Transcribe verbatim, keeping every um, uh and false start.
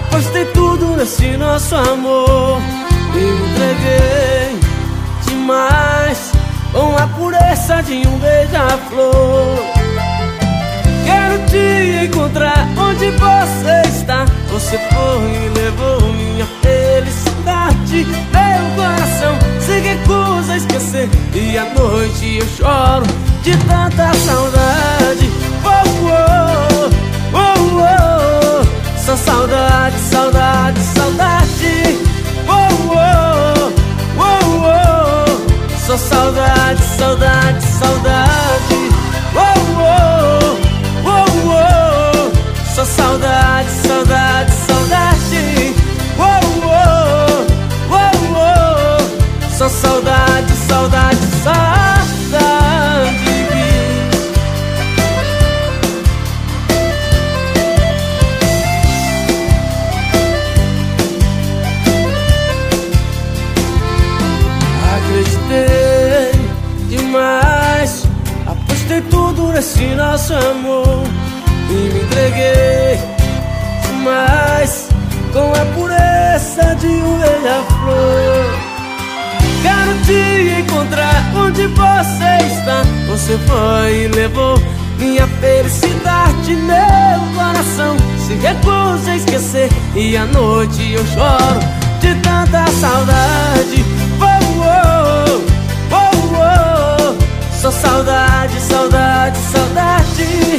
Apostei tudo nesse nosso amor e me entreguei demais, com a pureza de um beija-flor. Quero te encontrar onde você está. Você foi e levou minha felicidade. Meu coração se recusa a esquecer, e à noite eu choro de tanta saudade. Oh, oh, oh, oh. Só saudade, saudade, saudade. Oh, oh, oh, oh. Só saudade, saudade, saudade. Oh, oh, oh, oh. Só saudade, saudade, saudade. Oh, oh, oh, oh. Só saudade, saudade, saudade. Acreditei demais, apostei tudo nesse nosso amor e me entreguei demais, com a pureza de um beija-flor. Quero te encontrar onde você está. Você foi e levou minha felicidade. Meu coração se recusa a esquecer, e à noite eu choro de tanta saudade. Oh, oh, oh, oh. Só saudade, saudade, saudade.